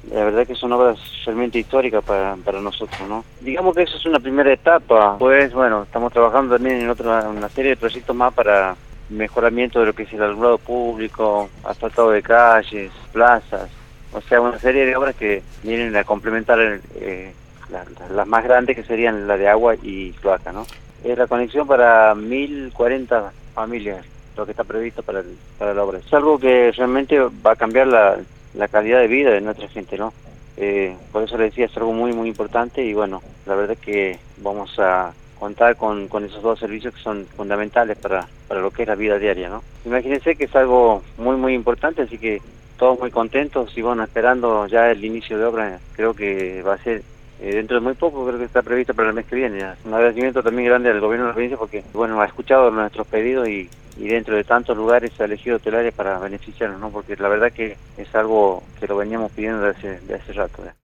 La verdad que son obras realmente históricas para nosotros, ¿no? Digamos que eso es una primera etapa, pues bueno, estamos trabajando también en una serie de proyectos más para mejoramiento de lo que es el alumbrado público, asfaltado de calles, plazas, o sea, una serie de obras que vienen a complementar las más grandes, que serían la de agua y cloaca, ¿no? Es la conexión para 1040 familias, lo que está previsto para la obra. Es algo que realmente va a cambiar la calidad de vida de nuestra gente, ¿no? Por eso le decía, es algo muy, muy importante y bueno, la verdad es que vamos a contar con esos dos servicios que son fundamentales para lo que es la vida diaria, ¿no? Imagínense que es algo muy, muy importante, así que todos muy contentos y bueno, esperando ya el inicio de obra. Creo que va a ser dentro de muy poco, creo que está previsto para el mes que viene. Un agradecimiento también grande al gobierno de la provincia porque, bueno, ha escuchado nuestros pedidos y dentro de tantos lugares se ha elegido Telaria para beneficiarnos, ¿no? Porque la verdad que es algo que lo veníamos pidiendo de hace rato, ¿eh?